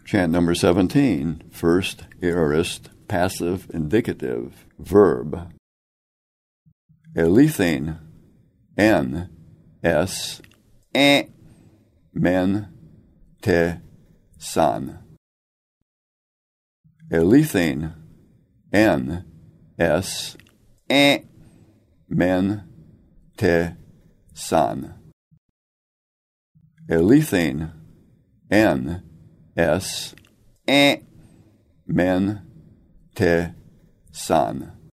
Chant number 17, first aorist passive indicative verb. Elethein, en, es, men, te, san. Elethein, en, es, men, te, san. Elethein, en, es, men, te, san.